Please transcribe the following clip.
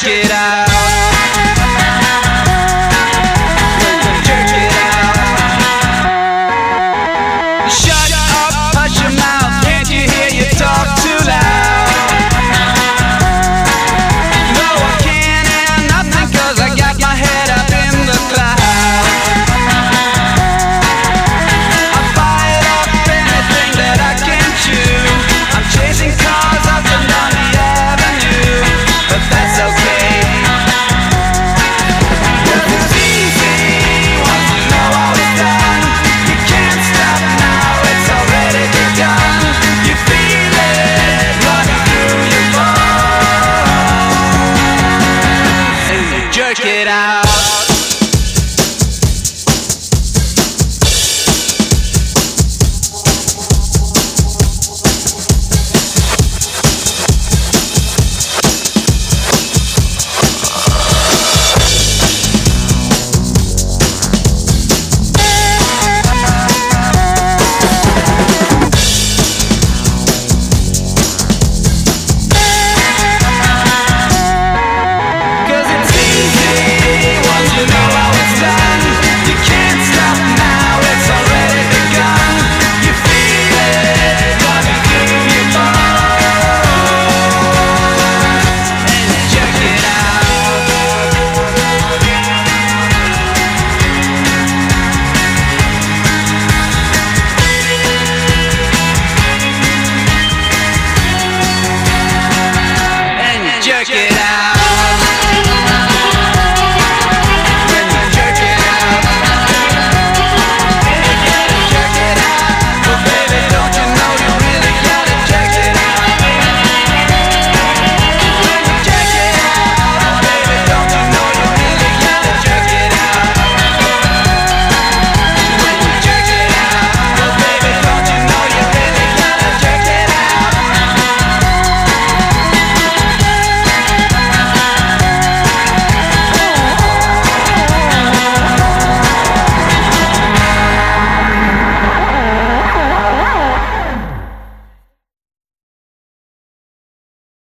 jerk it out. Shut up, hush your mouth, can't you hear you talk too loud? No, I can't hear nothing 'cause I got my head up in the clouds. I bite off anything that I can chew. I'm chasing cars up and down the avenue, but that's okay. Jerk it out.